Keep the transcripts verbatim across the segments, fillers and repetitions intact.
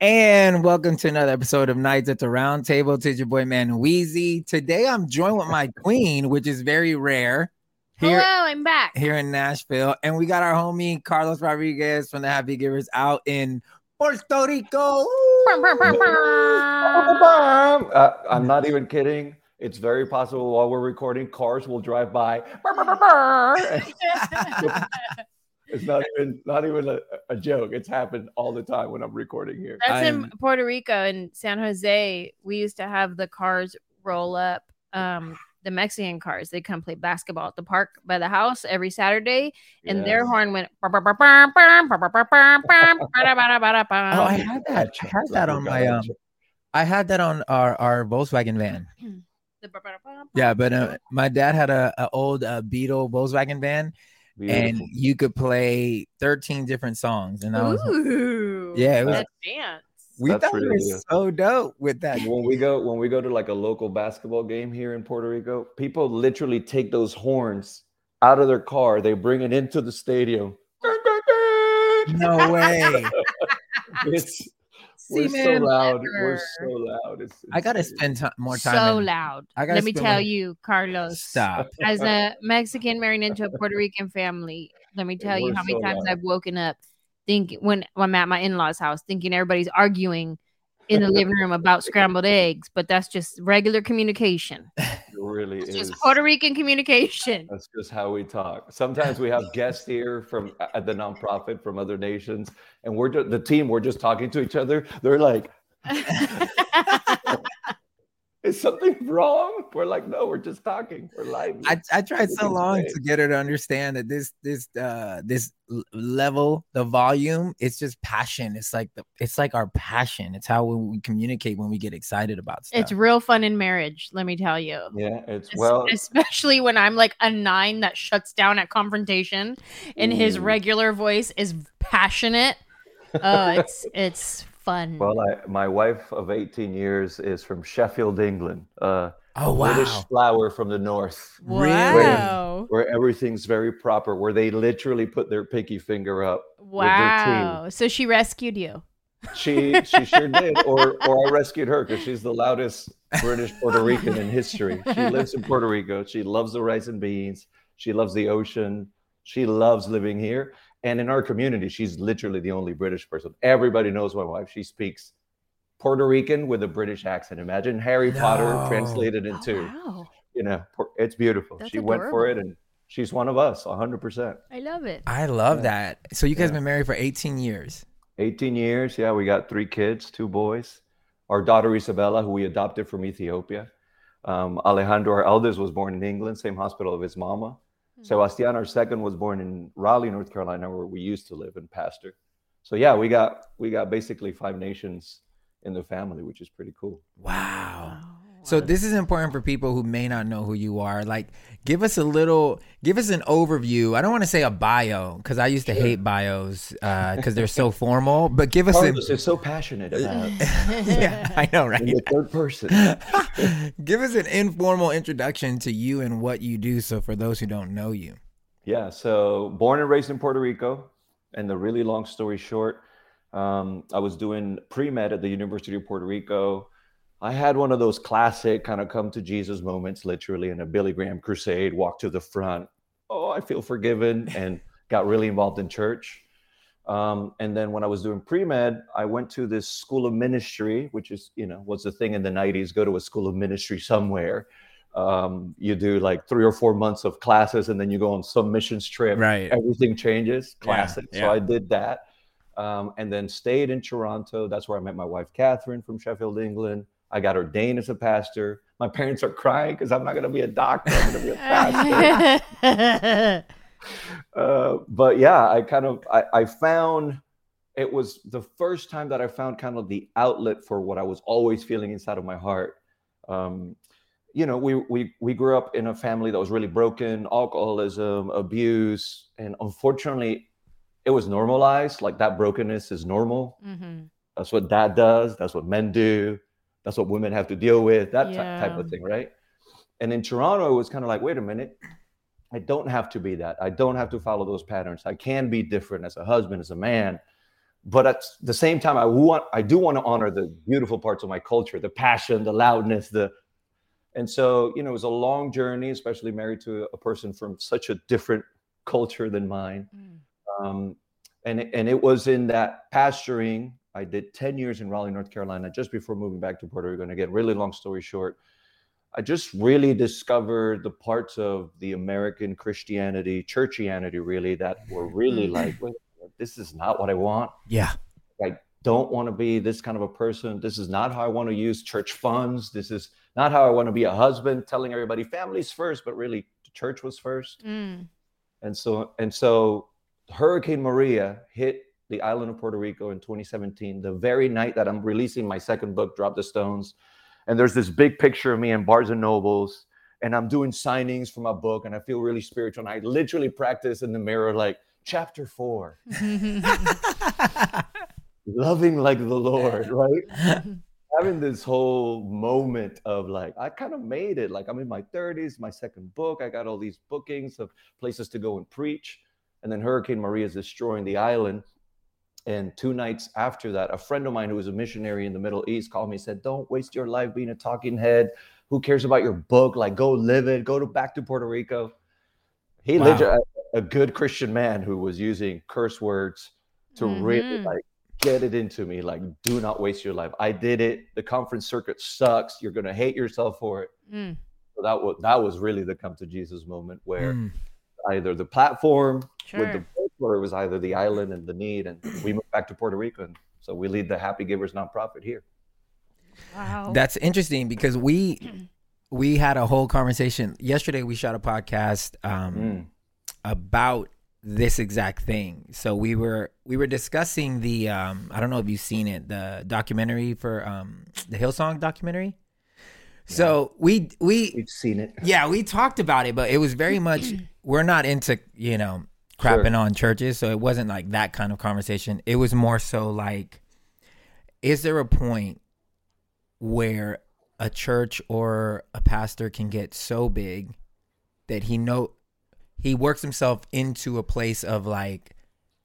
And welcome to another episode of Nights at the Round Table. It's your boy Man Weezy. Today I'm joined with my queen, which is very rare. Here, Hello, I'm back. Here in Nashville. And we got our homie Carlos Rodriguez from the Happy Givers out in Puerto Rico. uh, I'm not even kidding. It's very possible while we're recording, cars will drive by. It's not even not even a, a joke. It's happened all the time when I'm recording here. That's I'm, in Puerto Rico. In San Jose, we used to have the cars roll up. Um, the Mexican cars, they come play basketball at the park by the house every Saturday, and yes. Their horn went. Oh, I had that. I had that on my um. I had that on our our Volkswagen van. Yeah, but uh, my dad had a, a old uh, Beetle Volkswagen van. Beautiful. And you could play thirteen different songs, and I was, Ooh, yeah, it was. That dance. We That's thought really we were good. So dope with that. When we go, when we go to like a local basketball game here in Puerto Rico, people literally take those horns out of their car, they bring it into the stadium. No way. It's we're so loud. We're so loud. It's, it's I gotta spend t- more time. So in, loud. Let me tell more... you, Carlos. Stop. As a Mexican married into a Puerto Rican family, let me tell you how many so times loud. I've woken up thinking when I'm at my in-laws' house, thinking everybody's arguing in the living room about scrambled eggs, but that's just regular communication. It really it's is. Just Puerto Rican communication. That's just how we talk. Sometimes we have guests here from at the nonprofit from other nations, and we're just, the team. We're just talking to each other. They're like, "Is something wrong?" We're like, "No, we're just talking. We're live." I, I tried so long to get her to understand that this this uh this level, the volume, it's just passion. It's like the it's like our passion. It's how we communicate when we get excited about stuff. It's real fun in marriage, let me tell you. Yeah, it's well, especially when I'm like a nine that shuts down at confrontation, and ooh. His regular voice is passionate. Oh, it's it's fun. Well, I, my wife of eighteen years is from Sheffield, England. Uh, oh, wow. British flower from the north. Wow. Where, where everything's very proper, where they literally put their pinky finger up. Wow. With their team. So she rescued you. She she sure did. Or, or I rescued her because she's the loudest British Puerto Rican in history. She lives in Puerto Rico. She loves the rice and beans. She loves the ocean. She loves living here. And in our community, she's literally the only British person. Everybody knows my wife. She speaks Puerto Rican with a British accent. Imagine Harry no. Potter translated into, oh, wow. you know, it's beautiful. That's she adorable. went for it, and she's one of us, one hundred percent. I love it. I love yeah. that. So you guys yeah. been married for eighteen years. eighteen years, yeah. We got three kids, two boys. Our daughter Isabella, who we adopted from Ethiopia. Um, Alejandro, our eldest, was born in England, same hospital of his mama. Sebastian, our second, was born in Raleigh, North Carolina, where we used to live and pastor. So yeah, we got we got basically five nations in the family, which is pretty cool. Wow. So this is important for people who may not know who you are. Like, give us a little, give us an overview. I don't want to say a bio because I used to sure. hate bios because uh, they're so formal. But give us Carlos a. is so passionate about. Yeah, I know, right? In the third person. Give us an informal introduction to you and what you do. So for those who don't know you. Yeah. So born and raised in Puerto Rico, and the really long story short, um, I was doing pre-med at the University of Puerto Rico. I had one of those classic kind of come to Jesus moments, literally in a Billy Graham crusade, walk to the front. Oh, I feel forgiven, and got really involved in church. Um, and then when I was doing pre-med, I went to this school of ministry, which is, you know, was the thing in the nineties, go to a school of ministry somewhere. Um, you do like three or four months of classes, and then you go on some missions trip. Right. Everything changes. Classic. Yeah, so yeah. I did that. Um, and then stayed in Toronto. That's where I met my wife, Catherine, from Sheffield, England. I got ordained as a pastor. My parents are crying because I'm not going to be a doctor. I'm going to be a pastor. uh, but yeah, I kind of, I, I found, it was the first time that I found kind of the outlet for what I was always feeling inside of my heart. Um, you know, we, we, we grew up in a family that was really broken, alcoholism, abuse. And unfortunately, it was normalized. Like that brokenness is normal. Mm-hmm. That's what dad does. That's what men do. That's what women have to deal with, that yeah. t- type of thing, right? And in Toronto, it was kind of like, wait a minute, I don't have to be that. I don't have to follow those patterns. I can be different as a husband, as a man. but at the same time, I want, I do want to honor the beautiful parts of my culture, the passion, the loudness, the, and so, you know, it was a long journey, especially married to a person from such a different culture than mine. Mm. Um, and, and it was in that pastoring, I did ten years in Raleigh, North Carolina, just before moving back to Puerto Rico. And again, really long story short, I just really discovered the parts of the American Christianity, churchianity, really, that were really like, wait, this is not what I want. Yeah. I don't want to be this kind of a person. This is not how I want to use church funds. This is not how I want to be a husband, telling everybody families first, but really the church was first. Mm. And so, and so Hurricane Maria hit the island of Puerto Rico in twenty seventeen, the very night that I'm releasing my second book, Drop the Stones. And there's this big picture of me in Barnes and Nobles, and I'm doing signings for my book, and I feel really spiritual. And I literally practice in the mirror, like, chapter four, loving like the Lord, right? Having this whole moment of like, I kind of made it. Like, I'm in my thirties, my second book. I got all these bookings of places to go and preach. And then Hurricane Maria is destroying the island. And two nights after that, a friend of mine who was a missionary in the Middle East called me and said, don't waste your life being a talking head. Who cares about your book? Like, go live it. Go to back to Puerto Rico. He wow. lived a, a good Christian man who was using curse words to mm-hmm. really like get it into me. Like, do not waste your life. I did it. The conference circuit sucks. You're going to hate yourself for it. Mm. So that was, that was really the come to Jesus moment where mm. either the platform sure. with the book, or it was either the island and the need. And we moved back to Puerto Rico. And so we lead the Happy Givers nonprofit here. Wow. That's interesting because we we had a whole conversation. Yesterday we shot a podcast um, mm. about this exact thing. So we were we were discussing the um, I don't know if you've seen it, the documentary for um, the Hillsong documentary. Yeah. So we we we've seen it. Yeah, we talked about it, but it was very much we're not into, you know, crapping sure. on churches, so it wasn't like that kind of conversation. It was more so like, is there a point where a church or a pastor can get so big that he know he works himself into a place of like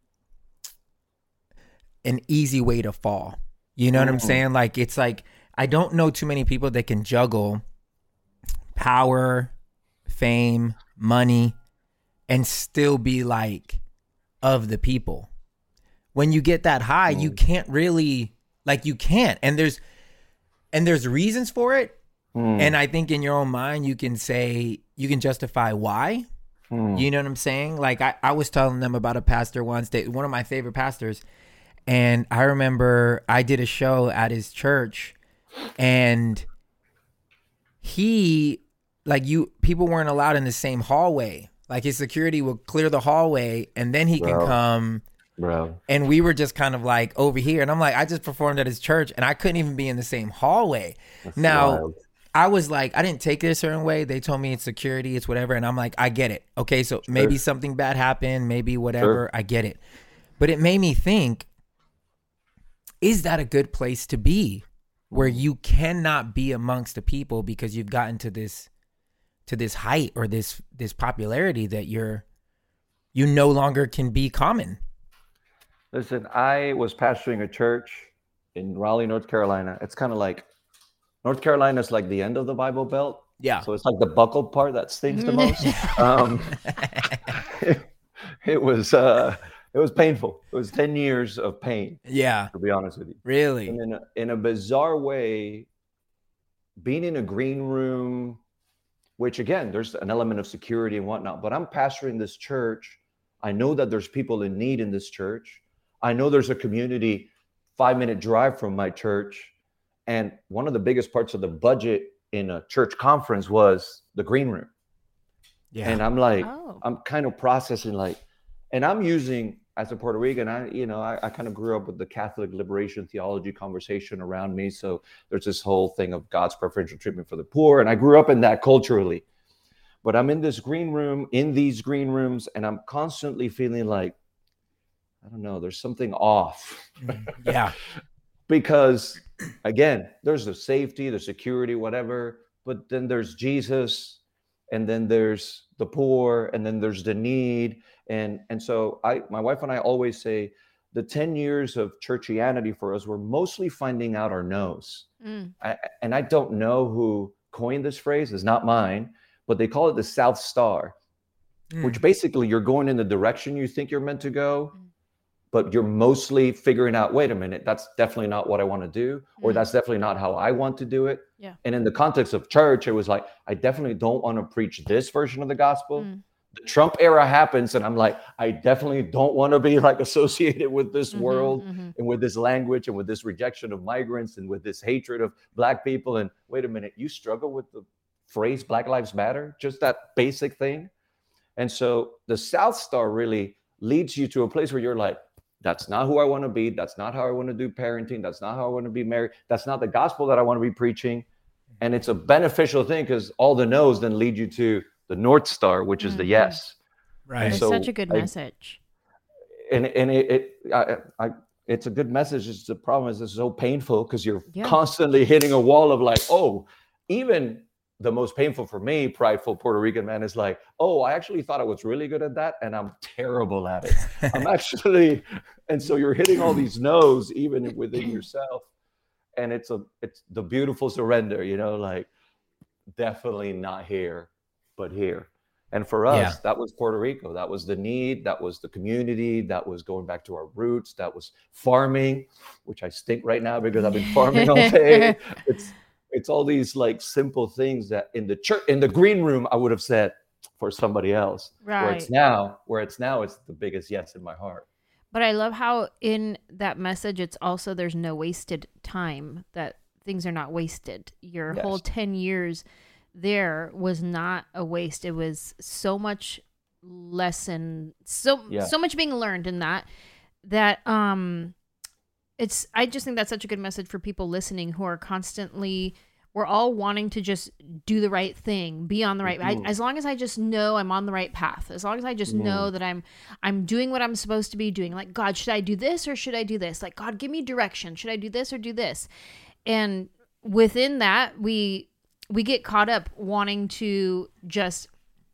an easy way to fall? You know mm-hmm. what I'm saying? Like, it's like, I don't know too many people that can juggle power, fame, money, and still be like of the people. When you get that high, mm. you can't really, like, you can't. And there's, and there's reasons for it. Mm. And I think in your own mind, you can say, you can justify why. Mm. You know what I'm saying? Like, I, I was telling them about a pastor once, that one of my favorite pastors. And I remember I did a show at his church, and he, like, you, people weren't allowed in the same hallway. Like, his security will clear the hallway, and then he Bro. can come. Bro. And we were just kind of like over here. And I'm like, I just performed at his church, and I couldn't even be in the same hallway. That's now, wild. I was like, I didn't take it a certain way. They told me it's security, it's whatever. And I'm like, I get it. Okay, so sure. maybe something bad happened, maybe whatever. Sure. I get it. But it made me think, is that a good place to be, where you cannot be amongst the people because you've gotten to this to this height or this this popularity that you're you no longer can be common? Listen, I was pastoring a church in Raleigh, North Carolina. It's kind of like, North Carolina is like the end of the Bible Belt. Yeah. So it's like the buckled part that stings the most. um, it, it was uh, it was painful. It was ten years of pain. Yeah. To be honest with you. Really? And in a, in a bizarre way, being in a green room, which again, there's an element of security and whatnot, but I'm pastoring this church. I know that there's people in need in this church. I know there's a community five minute drive from my church. And one of the biggest parts of the budget in a church conference was the green room. Yeah. And I'm like, oh. I'm kind of processing like, and I'm using, as a Puerto Rican, I, you know, I, I kind of grew up with the Catholic liberation theology conversation around me. So there's this whole thing of God's preferential treatment for the poor. And I grew up in that culturally. But I'm in this green room, in these green rooms, and I'm constantly feeling like, I don't know, there's something off. Yeah. Because again, there's the safety, the security, whatever, but then there's Jesus, and then there's the poor, and then there's the need. And, and so I, my wife and I always say the ten years of churchianity for us were mostly finding out our no's. Mm. I, and I don't know who coined this phrase, it's not mine, but they call it the South Star, mm. which basically you're going in the direction you think you're meant to go, mm. but you're mostly figuring out, wait a minute, that's definitely not what I want to do, or mm. that's definitely not how I want to do it. Yeah. And in the context of church, it was like, I definitely don't want to preach this version of the gospel. Mm. The Trump era happens, and I'm like, I definitely don't want to be like associated with this mm-hmm, world mm-hmm. and with this language and with this rejection of migrants and with this hatred of Black people. And wait a minute, you struggle with the phrase Black Lives Matter, just that basic thing. And so the South Star really leads you to a place where you're like, that's not who I want to be. That's not how I want to do parenting. That's not how I want to be married. That's not the gospel that I want to be preaching. And it's a beneficial thing because all the no's then lead you to the North Star, which is mm-hmm. the yes. Right. It's so such a good I, message. And and it, it I, I it's a good message. It's the problem is it's so painful because you're yeah. constantly hitting a wall of like, oh, even the most painful for me, prideful Puerto Rican man is like, oh, I actually thought I was really good at that, and I'm terrible at it. I'm actually, and so you're hitting all these no's even within yourself, and it's a it's the beautiful surrender, you know, like definitely not here, but here. And for us, yeah. that was Puerto Rico. That was the need. That was the community. That was going back to our roots. That was farming, which I stink right now because I've been farming all day. It's it's all these like simple things that in the church, in the green room, I would have said for somebody else. Right. Where it's now, where it's now, it's the biggest yes in my heart. But I love how in that message, it's also there's no wasted time. That things are not wasted. Your yes. whole ten years. There was not a waste. It was so much lesson, so yeah. so much being learned in that. That um, it's. I just think that's such a good message for people listening who are constantly. We're all wanting to just do the right thing, be on the right. Mm-hmm. I, as long as I just know I'm on the right path. As long as I just mm-hmm. know that I'm I'm doing what I'm supposed to be doing. Like, God, should I do this or should I do this? Like, God, give me direction. Should I do this or do this? And within that, we. we get caught up wanting to just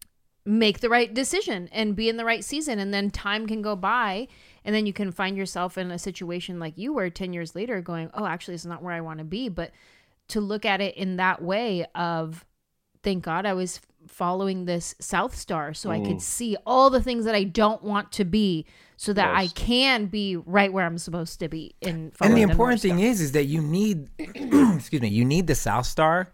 make the right decision and be in the right season. And then time can go by and then you can find yourself in a situation like you were ten years later going, oh, actually, it's not where I want to be. But to look at it in that way of, thank God I was following this South Star so mm. I could see all the things that I don't want to be so that yes. I can be right where I'm supposed to be. In and the important thing is, is that you need, excuse me, you need the South Star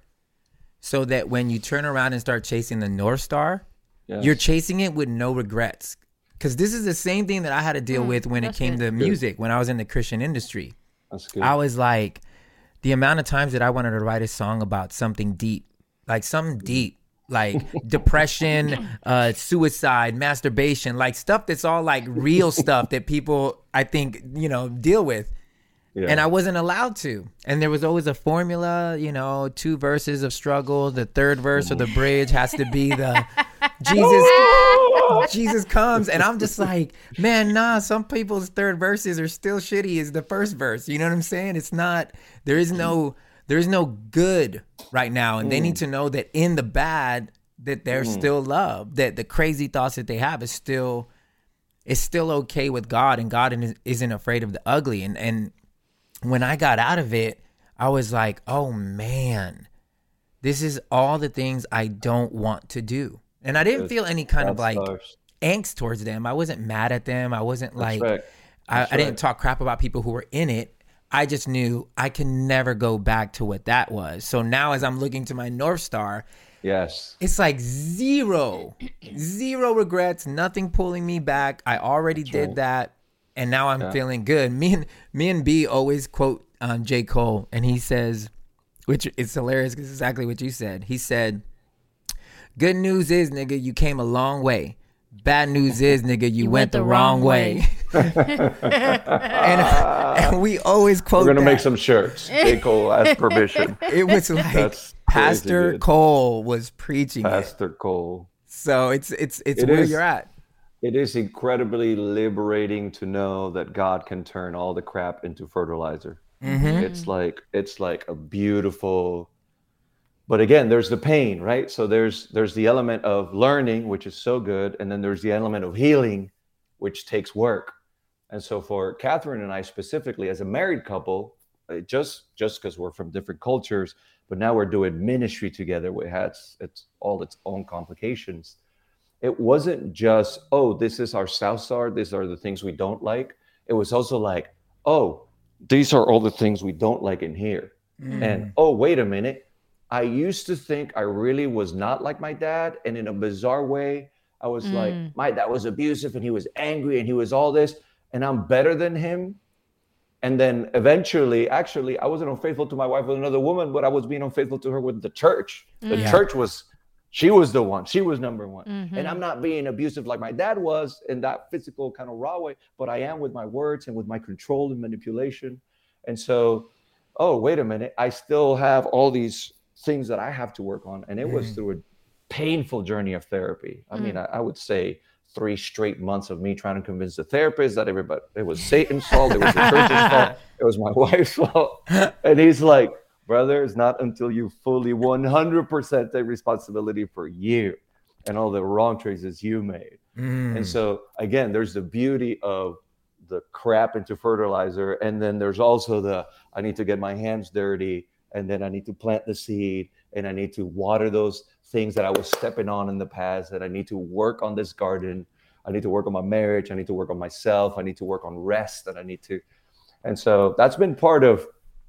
so that when you turn around and start chasing the North Star, yes. you're chasing it with no regrets. Because this is the same thing that I had to deal mm, with when it came good. to music, good. when I was in the Christian industry. That's good. I was like, the amount of times that I wanted to write a song about something deep, like something deep, like depression, uh, suicide, masturbation, like stuff that's all like real stuff that people, I think, you know, deal with. Yeah. And I wasn't allowed to. And there was always a formula, you know, two verses of struggle. The third verse or the bridge has to be the Jesus, Jesus comes. And I'm just like, man, nah, some people's third verses are still shitty as the first verse. You know what I'm saying? It's not, there is no, there is no good right now. And mm. they need to know that in the bad, that there's mm. still love, that the crazy thoughts that they have is still, is still okay with God. And God isn't afraid of the ugly. And, and, when I got out of it, I was like, oh man, this is all the things I don't want to do. And I didn't feel any kind of like stars. angst towards them. I wasn't mad at them. I wasn't like, right. I, I didn't talk crap about people who were in it. I just knew I can never go back to what that was. So now as I'm looking to my North Star, yes, it's like zero, zero regrets, nothing pulling me back. I already That's did right. that. And now I'm yeah. feeling good. Me and me and B always quote um, J. Cole, and he says, which is hilarious because exactly what you said. He said, "Good news is, nigga, you came a long way. Bad news is, nigga, you, you went, went the, the wrong, wrong way." way. and, and we always quote. We're gonna that. make some shirts. J. Cole has permission. It was like That's Pastor Cole was preaching. Pastor it. Cole. So it's it's it's it where is. you're at. It is incredibly liberating to know that God can turn all the crap into fertilizer. Mm-hmm. It's like it's like a beautiful, but again, there's the pain, right? So there's there's the element of learning, which is so good, and then there's the element of healing, which takes work. And so for Catherine and I specifically, as a married couple, just just because we're from different cultures, but now we're doing ministry together, it has it's all its own complications. It wasn't just, oh, this is our South Star, these are the things we don't like. It was also like, oh, these are all the things we don't like in here. Mm. And oh, wait a minute. I used to think I really was not like my dad. And in a bizarre way, I was mm. like, my dad was abusive and he was angry and he was all this, and I'm better than him. And then eventually, actually, I wasn't unfaithful to my wife with another woman, but I was being unfaithful to her with the church. The yeah. church was, she was the one. She was number one. Mm-hmm. And I'm not being abusive like my dad was in that physical kind of raw way, but I am with my words and with my control and manipulation. And so, oh, wait a minute. I still have all these things that I have to work on. And it mm. was through a painful journey of therapy. I mm. mean, I, I would say three straight months of me trying to convince the therapist that everybody, it was Satan's fault, it was the church's fault, it was my wife's fault. And he's like, brother, it's not until you fully one hundred percent take responsibility for you and all the wrong choices you made. Mm. And so, again, there's the beauty of the crap into fertilizer. And then there's also the, I need to get my hands dirty, and then I need to plant the seed, and I need to water those things that I was stepping on in the past, that I need to work on this garden. I need to work on my marriage. I need to work on myself. I need to work on rest, and I need to. And so that's been part of,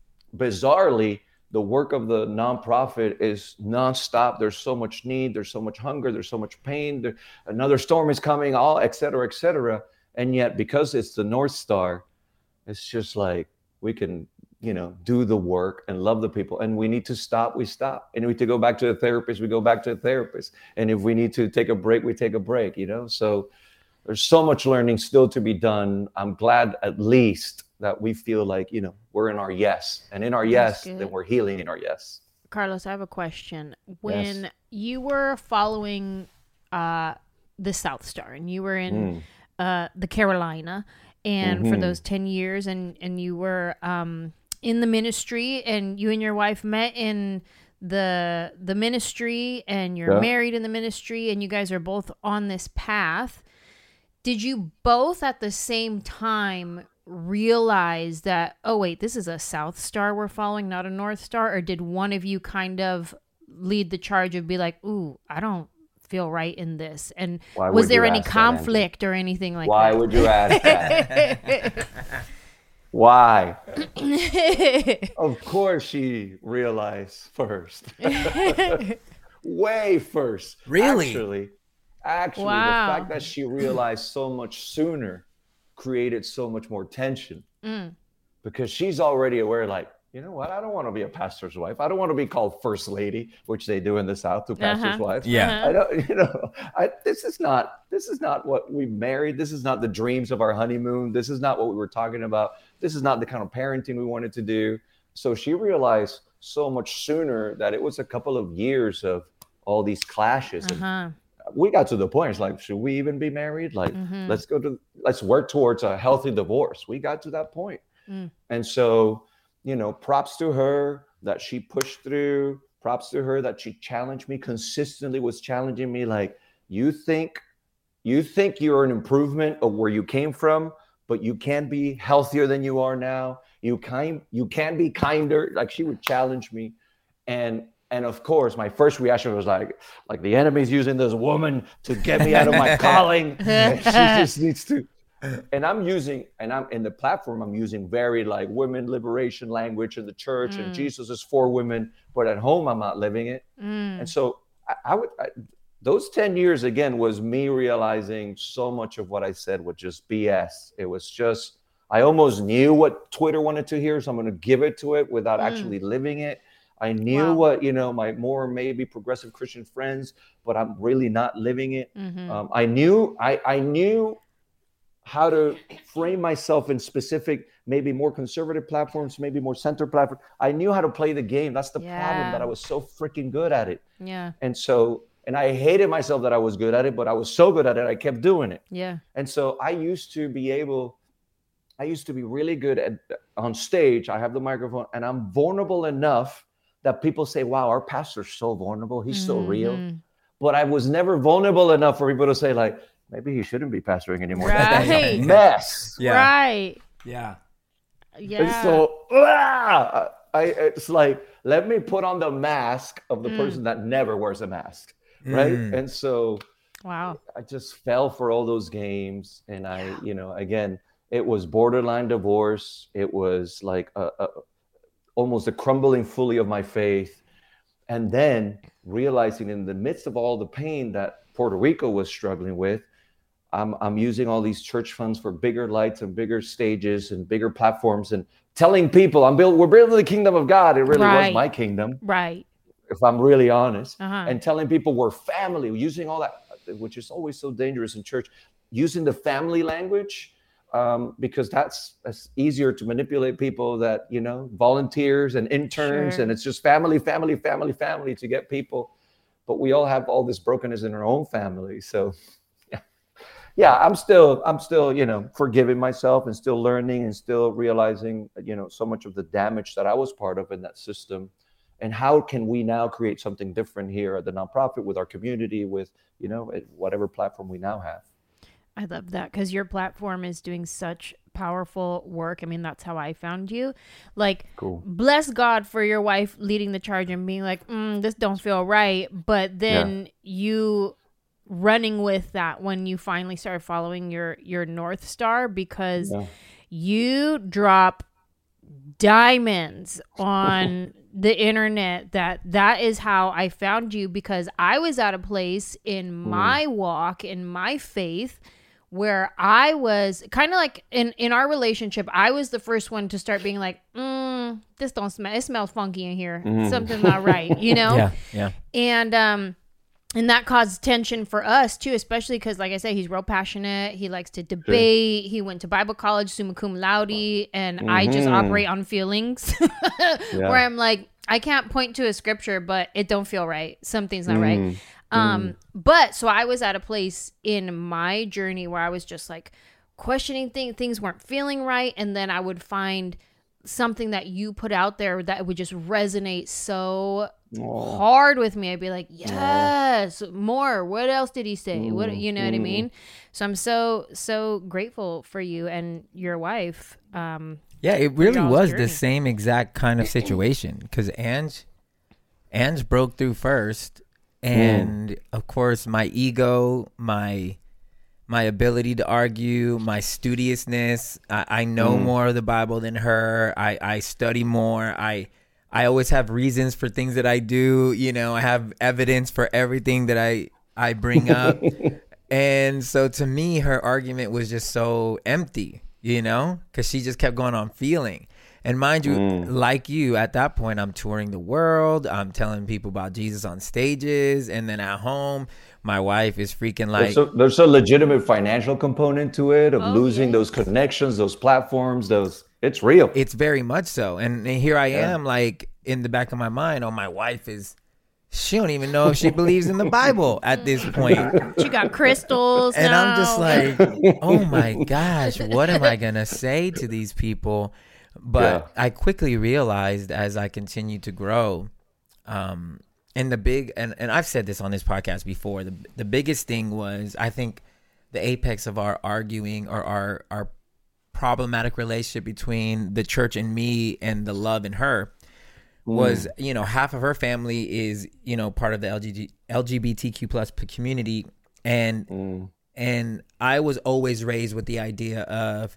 bizarrely, the work of the nonprofit is nonstop. There's so much need. There's so much hunger. There's so much pain. There, another storm is coming, all et cetera, et cetera. And yet, because it's the North Star, it's just like we can, you know, do the work and love the people. And we need to stop, we stop. And we need to go back to the therapist, we go back to the therapist. And if we need to take a break, we take a break, you know? So there's so much learning still to be done. I'm glad at least that we feel like, you know, we're in our yes. And in our yes, then we're healing in our yes. Carlos, I have a question. When yes. you were following uh, the South Star and you were in mm. uh, the Carolina, and mm-hmm. for those ten years, and, and you were um, in the ministry, and you and your wife met in the the ministry, and you're yeah. married in the ministry, and you guys are both on this path. Did you both at the same time realize that, oh, wait, this is a South Star we're following, not a North Star? Or did one of you kind of lead the charge of be like, ooh, I don't feel right in this? And Why was there any conflict that, or anything like Why that? Why would you ask that? Why? Of course she realized first. Way first. Really? Actually, actually wow. the fact that she realized so much sooner created so much more tension. Mm. Because she's already aware, like, you know what? I don't want to be a pastor's wife. I don't want to be called first lady, which they do in the South to pastor's uh-huh. wives. Yeah. I don't, you know, I, this is not, this is not what we married. This is not the dreams of our honeymoon. This is not what we were talking about. This is not the kind of parenting we wanted to do. So she realized so much sooner that it was a couple of years of all these clashes. Uh-huh. And we got to the point, it's like, should we even be married? Like, mm-hmm. let's go to, let's work towards a healthy divorce. We got to that point. Mm. And so, you know, props to her that she pushed through. Props to her that she challenged me consistently, was challenging me. Like, you think, you think you're an improvement of where you came from, but you can be healthier than you are now. You kind, you can be kinder. Like, she would challenge me. And, and of course, my first reaction was like, like the enemy's using this woman to get me out of my calling. And she just needs to. And I'm using, and I'm in the platform, I'm using very like women liberation language in the church, mm. and Jesus is for women, but at home, I'm not living it. Mm. And so I, I would, I, those ten years again was me realizing so much of what I said was just B S. It was just, I almost knew what Twitter wanted to hear, so I'm going to give it to it without mm. actually living it. I knew wow. what, you know, my more maybe progressive Christian friends, but I'm really not living it. Mm-hmm. Um, I knew, I, I knew how to frame myself in specific, maybe more conservative platforms, maybe more center platforms. I knew how to play the game. That's the yeah. problem, that I was so freaking good at it. Yeah. And so, and I hated myself that I was good at it, but I was so good at it, I kept doing it. Yeah. And so I used to be able, I used to be really good at on stage. I have the microphone and I'm vulnerable enough that people say, wow, our pastor's so vulnerable. He's mm-hmm. so real. But I was never vulnerable enough for people to say like, maybe he shouldn't be pastoring anymore. Right. That's a mess. Yeah. Right. Yeah. Yeah. And so ah, I, it's like, let me put on the mask of the mm. person that never wears a mask. Right. Mm. And so wow, I just fell for all those games. And I, yeah. you know, again, it was borderline divorce. It was like a, a, almost a crumbling fully of my faith. And then realizing in the midst of all the pain that Puerto Rico was struggling with, I'm, I'm using all these church funds for bigger lights and bigger stages and bigger platforms and telling people I'm build, we're building the kingdom of God. It really right. was my kingdom. Right. If I'm really honest. Uh-huh. And telling people we're family, using all that, which is always so dangerous in church, using the family language, um, because that's, that's easier to manipulate people that, you know, volunteers and interns, sure. and it's just family, family, family, family to get people. But we all have all this brokenness in our own family. So yeah, yeah, I'm still, I'm still, you know, forgiving myself and still learning and still realizing, you know, so much of the damage that I was part of in that system. And how can we now create something different here at the nonprofit with our community, with, you know, whatever platform we now have. I love that, because your platform is doing such powerful work. I mean, that's how I found you. Like, cool. Bless God for your wife leading the charge and being like, mm, this don't feel right. But then yeah. you running with that when you finally started following your, your North Star, because yeah. you drop diamonds on the internet. That that is how I found you, because I was at a place in my mm. walk, in my faith, where I was kind of like in, in our relationship, I was the first one to start being like, mm, this don't smell, it smells funky in here. Mm. Something's not right, you know? Yeah, yeah. And, um, and that caused tension for us too, especially because, like I said, he's real passionate. He likes to debate. Sure. He went to Bible college, summa cum laude, and mm-hmm. I just operate on feelings yeah. where I'm like, I can't point to a scripture, but it don't feel right. Something's not mm. right. Um, mm. But so I was at a place in my journey where I was just like questioning things. Things weren't feeling right. And then I would find something that you put out there that would just resonate so oh. hard with me. I'd be like, yes, oh. more. What else did he say? Mm. What, you know mm. what I mean? So I'm so, so grateful for you and your wife. Um, yeah, it really was journey. The same exact kind of situation, because Ange, Ange broke through first. And mm. of course, my ego, my my ability to argue, my studiousness. I, I know mm. more of the Bible than her. I, I study more. I I always have reasons for things that I do. You know, I have evidence for everything that I I bring up. And so to me, her argument was just so empty, you know, because she just kept going on feeling. And mind you, mm. like you, at that point, I'm touring the world. I'm telling people about Jesus on stages. And then at home, my wife is freaking like... There's a, there's a legitimate financial component to it of oh, losing yeah. those connections, those platforms, those... It's real. It's very much so. And, and here I yeah. am, like, in the back of my mind, oh, my wife is... She don't even know if she believes in the Bible at this point. She got crystals And now. I'm just like, oh, my gosh, what am I going to say to these people? But yeah. I quickly realized as I continued to grow, um, and the big, and, and I've said this on this podcast before, the the biggest thing was, I think the apex of our arguing or our, our problematic relationship between the church and me and the love in her was, mm. you know, half of her family is, you know, part of the L G B T Q plus community. And, mm. and I was always raised with the idea of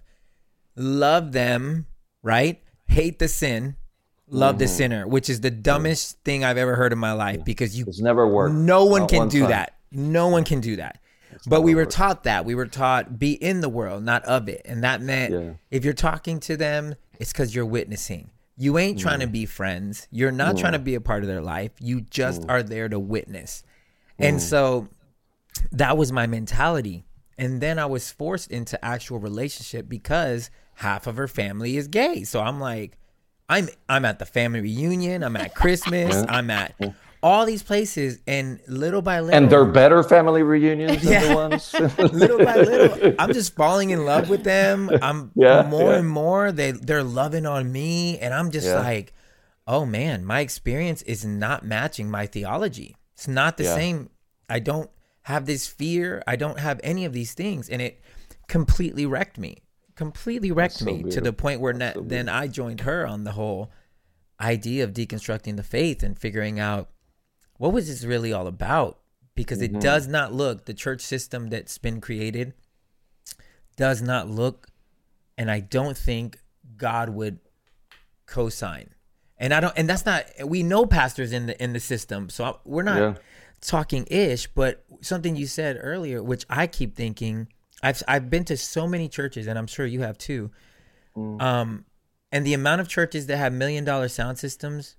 love them, right? Hate the sin, love mm-hmm. the sinner, which is the dumbest thing I've ever heard in my life, because you it's never worked. No one Not can one do time. that. No one can do that. It's but we were worked. taught that. We were taught be in the world, not of it. And that meant yeah. if you're talking to them, it's because you're witnessing. You ain't mm. trying to be friends. You're not mm. trying to be a part of their life. You just mm. are there to witness. Mm. And so that was my mentality. And then I was forced into actual relationship because half of her family is gay. So I'm like, I'm I'm at the family reunion. I'm at Christmas. Yeah. I'm at all these places. And little by little. And they're better family reunions than yeah. the ones. Little by little, I'm just falling in love with them. I'm yeah, more yeah. and more. They, they're loving on me. And I'm just yeah. like, oh man, my experience is not matching my theology. It's not the yeah. same. I don't have this fear. I don't have any of these things. And it completely wrecked me, completely wrecked so me beautiful. to the point where na- so then I joined her on the whole idea of deconstructing the faith and figuring out what was this really all about? Because mm-hmm. it does not look, the church system that's been created does not look, and I don't think God would co-sign. And I don't, and that's not, we know pastors in the in the system, so I, we're not yeah. talking ish. But something you said earlier, which I keep thinking, I've I've been to so many churches, and I'm sure you have too. Mm. Um, and the amount of churches that have million dollar sound systems,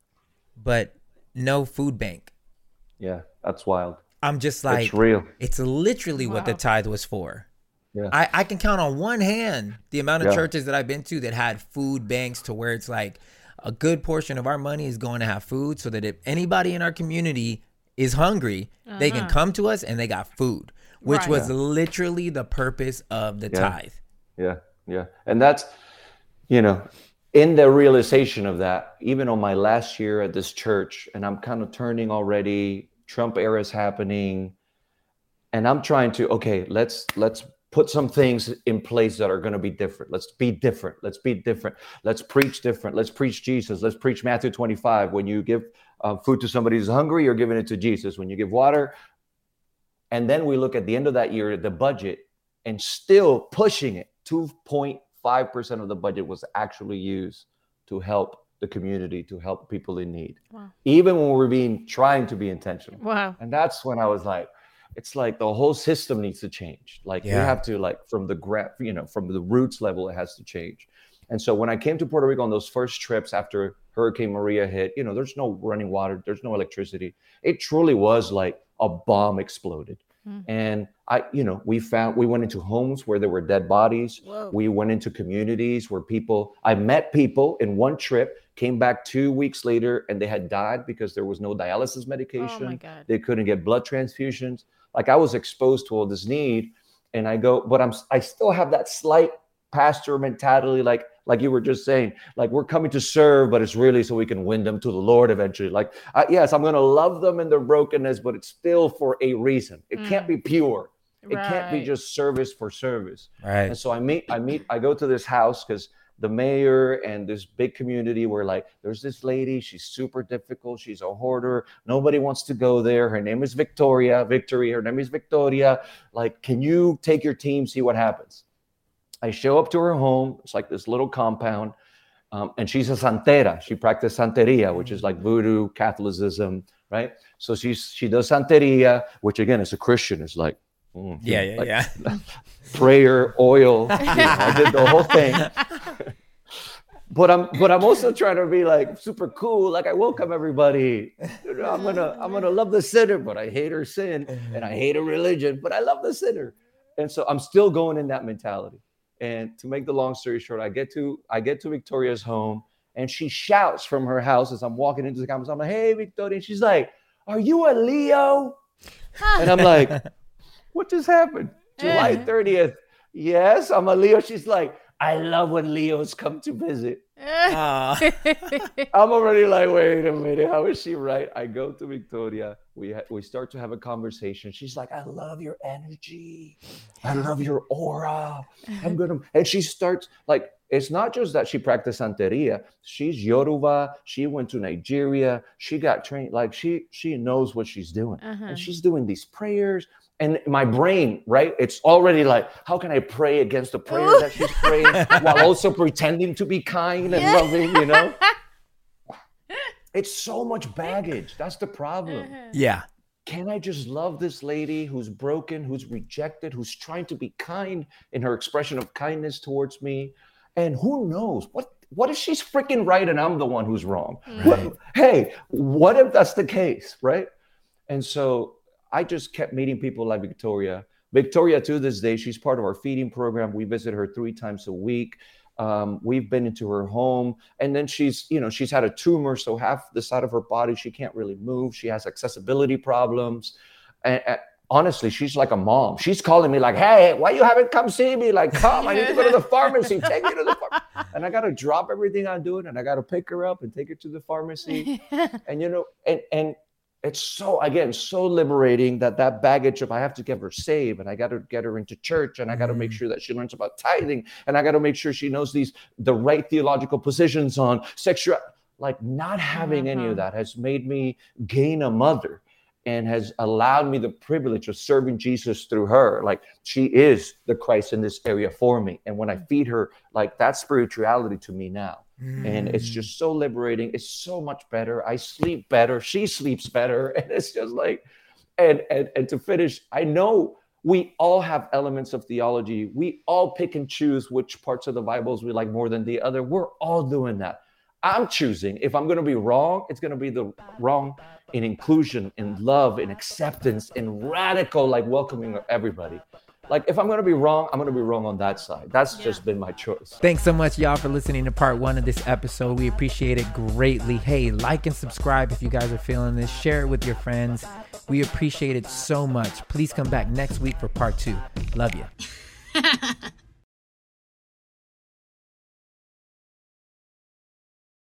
but no food bank. Yeah, that's wild. I'm just like, it's real. It's literally wow. what the tithe was for. Yeah. I, I can count on one hand the amount of yeah. churches that I've been to that had food banks to where it's like a good portion of our money is going to have food so that if anybody in our community is hungry, uh-huh. they can come to us and they got food, which right. was yeah. literally the purpose of the yeah. tithe. Yeah, yeah. And that's, you know, in the realization of that, even on my last year at this church, and I'm kind of turning already, Trump era is happening, and I'm trying to, okay, let's let's put some things in place that are going to be different. Let's be different. Let's be different. Let's preach different. Let's preach Jesus. Let's preach Matthew twenty-five. When you give uh, food to somebody who's hungry, you're giving it to Jesus. When you give water, and then we look at the end of that year, the budget, and still pushing it, two point five percent of the budget was actually used to help the community, to help people in need. Wow. Even when we're being trying to be intentional. Wow. And that's when I was like, it's like the whole system needs to change. Like yeah. we have to, like, from the gra- you know, from the roots level, it has to change. And so when I came to Puerto Rico on those first trips after Hurricane Maria hit, you know, there's no running water, there's no electricity. It truly was like a bomb exploded. Mm. And I, you know, we found, we went into homes where there were dead bodies. Whoa. We went into communities where people, I met people in one trip, came back two weeks later and they had died because there was no dialysis medication. Oh my God. They couldn't get blood transfusions. Like I was exposed to all this need, and I go, but I'm, I still have that slight pastor mentality, like, like you were just saying, like we're coming to serve, but it's really so we can win them to the Lord eventually. Like, I, yes, I'm going to love them in their brokenness, but it's still for a reason. It mm. can't be pure. It right. can't be just service for service. Right. And so I meet, I meet, I go to this house because the mayor and this big community were like, there's this lady, she's super difficult. She's a hoarder. Nobody wants to go there. Her name is Victoria, Victory. Her name is Victoria. Like, can you take your team, see what happens? I show up to her home. It's like this little compound. Um, and she's a santera. She practiced santeria, which is like voodoo, Catholicism, right? So she's, she does santeria, which again, as a Christian, is like, mm, yeah, yeah, like, yeah. prayer, oil. You know, I did the whole thing. But I'm, but I'm also trying to be like super cool. Like I welcome everybody. You know, I'm gonna, I'm gonna love the sinner, but I hate her sin, and I hate her religion, but I love the sinner. And so I'm still going in that mentality. And to make the long story short, I get to, I get to Victoria's home, and she shouts from her house as I'm walking into the campus. I'm like, "Hey, Victoria!" And she's like, "Are you a Leo?" And I'm like, "What just happened?" July thirtieth. Yes, I'm a Leo. She's like, "I love when Leos come to visit." I'm already like, wait a minute, how is she right? I go to Victoria. We ha- we start to have a conversation. She's like, "I love your energy. I love your aura. I'm gonna." And she starts like, it's not just that she practiced santeria. She's Yoruba. She went to Nigeria. She got trained. Like she she knows what she's doing, uh-huh. and she's doing these prayers. And my brain, right? It's already like, how can I pray against the prayer that she's praying while also pretending to be kind and yeah. loving, you know? It's so much baggage. That's the problem. Yeah. Can I just love this lady who's broken, who's rejected, who's trying to be kind in her expression of kindness towards me? And who knows? What What if she's freaking right and I'm the one who's wrong? Right. What, hey, what if that's the case, right? And so I just kept meeting people like Victoria. Victoria, to this day, she's part of our feeding program. We visit her three times a week. Um, we've been into her home. And then she's, you know, she's had a tumor. So half the side of her body, she can't really move. She has accessibility problems. And, and honestly, she's like a mom. She's calling me like, "Hey, why you haven't come see me? Like, come, I need to go to the pharmacy. Take me to the pharmacy." And I got to drop everything I'm doing, and I got to pick her up and take her to the pharmacy. And, you know, and, and, it's so, again, so liberating that that baggage of I have to get her saved and I got to get her into church and I got to make sure that she learns about tithing and I got to make sure she knows these, the right theological positions on sexual, like not having uh-huh. any of that has made me gain a mother and has allowed me the privilege of serving Jesus through her. Like she is the Christ in this area for me. And when I feed her, like that's spirituality to me now. Mm. And it's just so liberating. It's so much better. I sleep better. She sleeps better. And it's just like, and, and, and to finish, I know we all have elements of theology. We all pick and choose which parts of the Bibles we like more than the other. We're all doing that. I'm choosing. If I'm going to be wrong, it's going to be the wrong in inclusion, in love, in acceptance, in radical, like welcoming of everybody. Like if I'm going to be wrong, I'm going to be wrong on that side. That's yeah. just been my choice. Thanks so much, y'all, for listening to part one of this episode. We appreciate it greatly. Hey, like and subscribe if you guys are feeling this. Share it with your friends. We appreciate it so much. Please come back next week for part two. Love you.